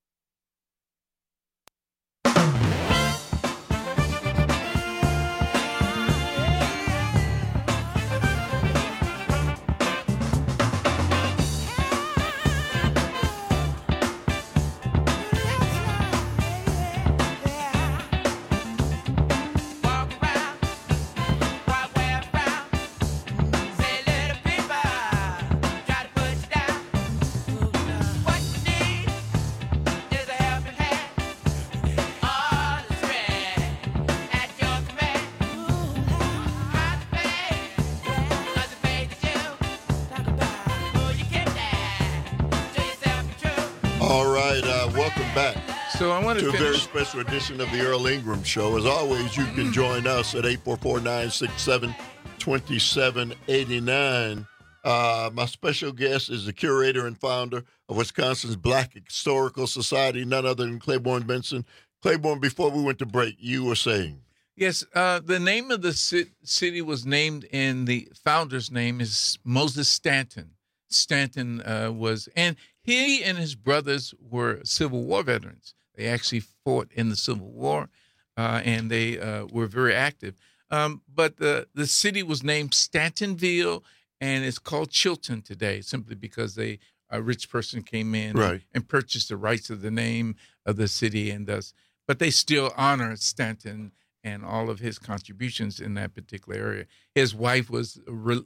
Welcome back so I want to a very special edition of the Earl Ingram Show. As always, you can join us at 844-967-2789. My special guest is the curator and founder of Wisconsin's Black Historical Society, none other than Claiborne Benson. Claiborne, before we went to break, you were saying. Yes, the name of the city was named, and the founder's name is Moses Stanton. Stanton and he and his brothers were Civil War veterans. They actually fought in the Civil War, and they were very active. But the city was named Stantonville, and it's called Chilton today, simply because a rich person came in and purchased the rights of the name of the city, and thus. But they still honor Stanton and all of his contributions in that particular area. His wife was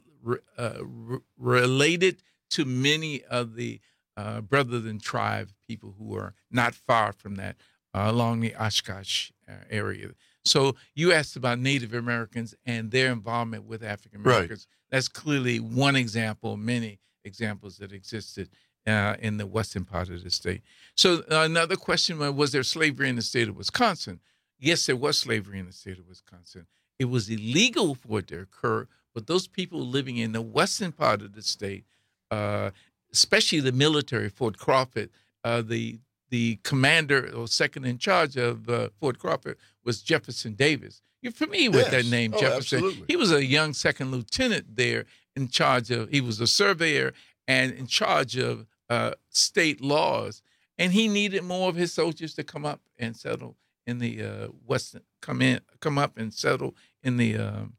related to many of the Brotherton tribe people who are not far from that along the Oshkosh area. So you asked about Native Americans and their involvement with African Americans. Right. That's clearly one example, many examples that existed in the western part of the state. So another question was there slavery in the state of Wisconsin? Yes, there was slavery in the state of Wisconsin. It was illegal for it to occur, but those people living in the western part of the state, especially the military, Fort Crawford, the commander or second in charge of Fort Crawford was Jefferson Davis. You're familiar with that name, Jefferson. Absolutely. He was a young second lieutenant there in charge of, he was a surveyor and in charge of state laws. And he needed more of his soldiers to come up and settle in the western, come up and settle in the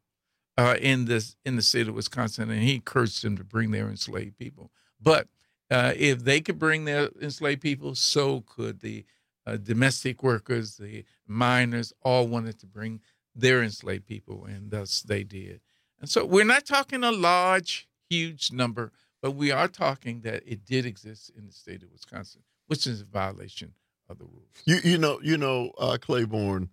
state of Wisconsin, and he encouraged them to bring their enslaved people. But if they could bring their enslaved people, so could the domestic workers, the miners, all wanted to bring their enslaved people, and thus they did. And so we're not talking a large, huge number, but we are talking that it did exist in the state of Wisconsin, which is a violation of the rules. You know, Claiborne,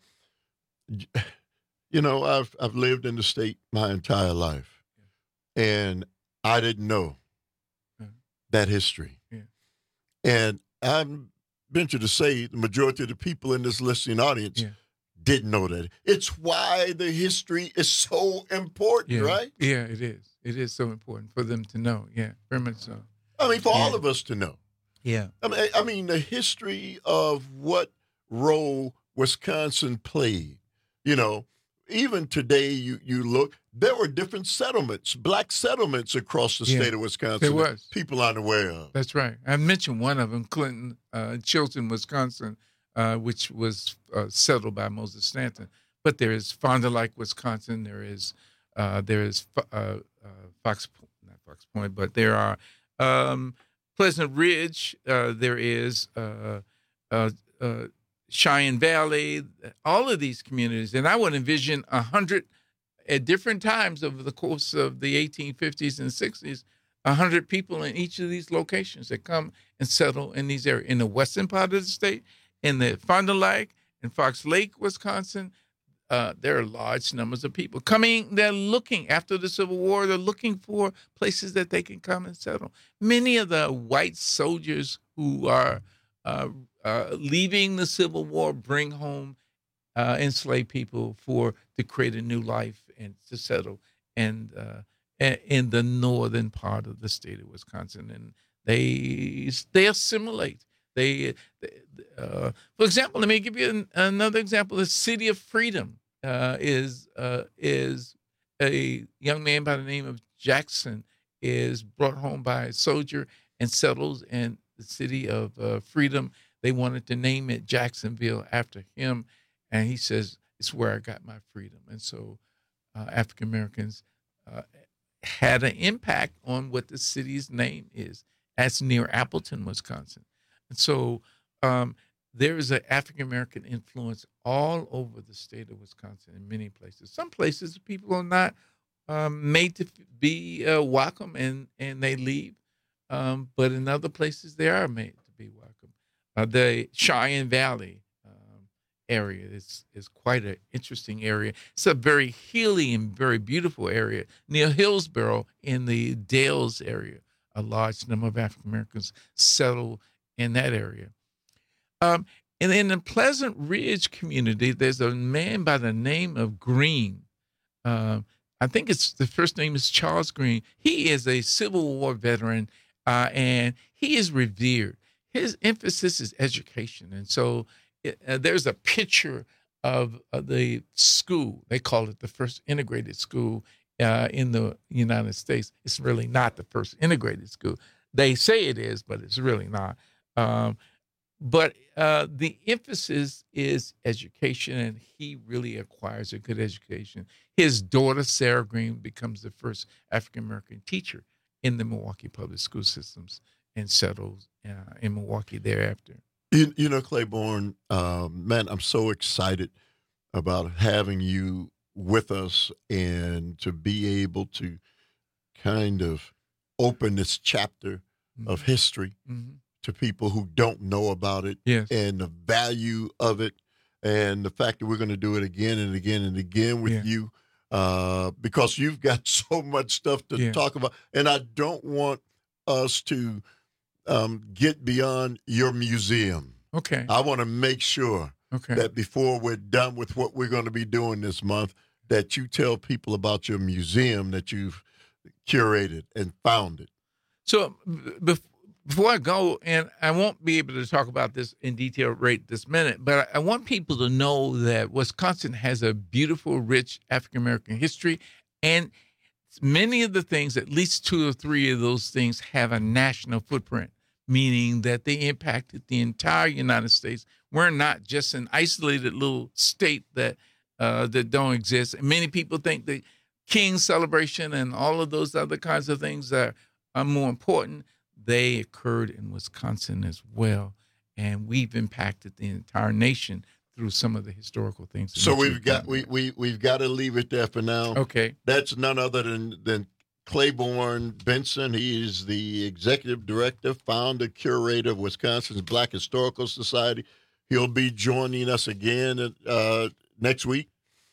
I've lived in the state my entire life, and I didn't know that history. Yeah. And I venture to say the majority of the people in this listening audience didn't know that. It's why the history is so important, right? Yeah, it is. It is so important for them to know. Yeah, very much so. I mean, for all of us to know. Yeah. I mean, the history of what role Wisconsin played. You know, even today, you look, there were different settlements, black settlements across the state of Wisconsin. There was. People aren't aware of. That's right. I mentioned one of them, Clinton, Chilton, Wisconsin, which was settled by Moses Stanton. But there is Fond du Lac, Wisconsin. There is Fox Point, but there are Pleasant Ridge. There is Cheyenne Valley. All of these communities, and I would envision 100 at different times over the course of the 1850s and 60s. 100 people in each of these locations that come and settle in these areas in the western part of the state, in the Fond du Lac, in Fox Lake, Wisconsin. there are large numbers of people coming. They're looking after the Civil War. They're looking for places that they can come and settle. Many of the white soldiers who are leaving the Civil War bring home enslaved people to create a new life and to settle in the northern part of the state of Wisconsin, and they assimilate. For example, let me give you another example. The City of Freedom is a young man by the name of Jackson is brought home by a soldier and settles in the City of Freedom. They wanted to name it Jacksonville after him, and he says, it's where I got my freedom. And so African Americans had an impact on what the city's name is. That's near Appleton, Wisconsin. And so there is an African American influence all over the state of Wisconsin in many places. Some places people are not made to be welcome and they leave. But in other places they are made to be welcome. The Cheyenne Valley area is quite an interesting area. It's a very healing and very beautiful area. Near Hillsboro in the Dales area, a large number of African Americans settle in that area. And in the Pleasant Ridge community, there's a man by the name of Green. I think the first name is Charles Green. He is a Civil War veteran, and he is revered. His emphasis is education. And so there's a picture of the school. They call it the first integrated school in the United States. It's really not the first integrated school. They say it is, but it's really not. But the emphasis is education, and he really acquires a good education. His daughter, Sarah Green, becomes the first African-American teacher in the Milwaukee public school systems and settles in Milwaukee thereafter. You know, Claiborne, man, I'm so excited about having you with us and to be able to kind of open this chapter of history to people who don't know about it, and the value of it, and the fact that we're going to do it again and again and again with you, because you've got so much stuff to talk about. And I don't want us to get beyond your museum. Okay. I want to make sure that before we're done with what we're going to be doing this month, that you tell people about your museum that you've curated and founded. So before I go, and I won't be able to talk about this in detail right this minute, but I want people to know that Wisconsin has a beautiful, rich African-American history, and many of the things, at least 2 or 3 of those things, have a national footprint, meaning that they impacted the entire United States. We're not just an isolated little state that don't exist. And many people think the King's celebration and all of those other kinds of things are more important. They occurred in Wisconsin as well, and we've impacted the entire nation through some of the historical things. So we've got to leave it there for now. Okay, that's none other than Claiborne Benson. He is the executive director, founder, curator of Wisconsin's Black Historical Society. He'll be joining us again next week,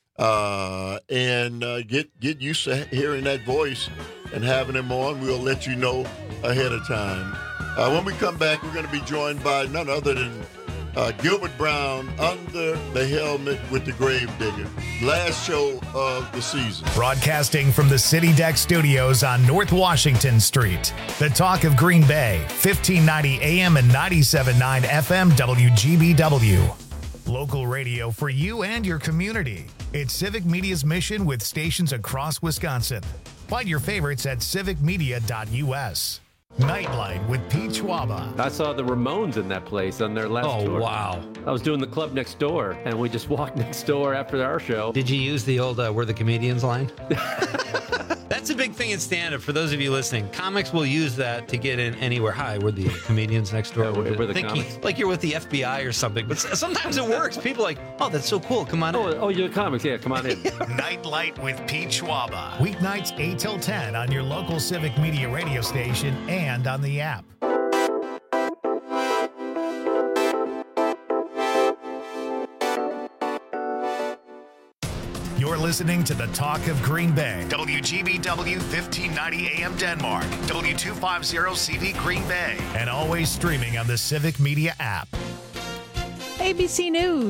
and get used to hearing that voice and having him on. We'll let you know ahead of time. When we come back, we're going to be joined by none other than Gilbert Brown, Under the Helmet with the Gravedigger. Last show of the season. Broadcasting from the City Deck Studios on North Washington Street. The talk of Green Bay, 1590 AM and 97.9 FM WGBW. Local radio for you and your community. It's Civic Media's mission with stations across Wisconsin. Find your favorites at civicmedia.us. Nightlight with Pete Schwaba. I saw the Ramones in that place on their last tour. Oh, wow. I was doing the club next door, and we just walked next door after our show. Did you use the old "We're the Comedians" line? That's a big thing in stand-up. For those of you listening, comics will use that to get in anywhere. Hi, we're the comedians next door. Yeah, we're the comics. Like you're with the FBI or something. But sometimes it works. People are like, oh, that's so cool. Come on in. Oh, you're the comics. Yeah, come on in. Nightlight with Pete Schwaba. Weeknights 8 till 10 on your local Civic Media radio station and on the app. You're listening to the Talk of Green Bay. WGBW 1590 AM Denmark. W250CV Green Bay. And always streaming on the Civic Media app. ABC News.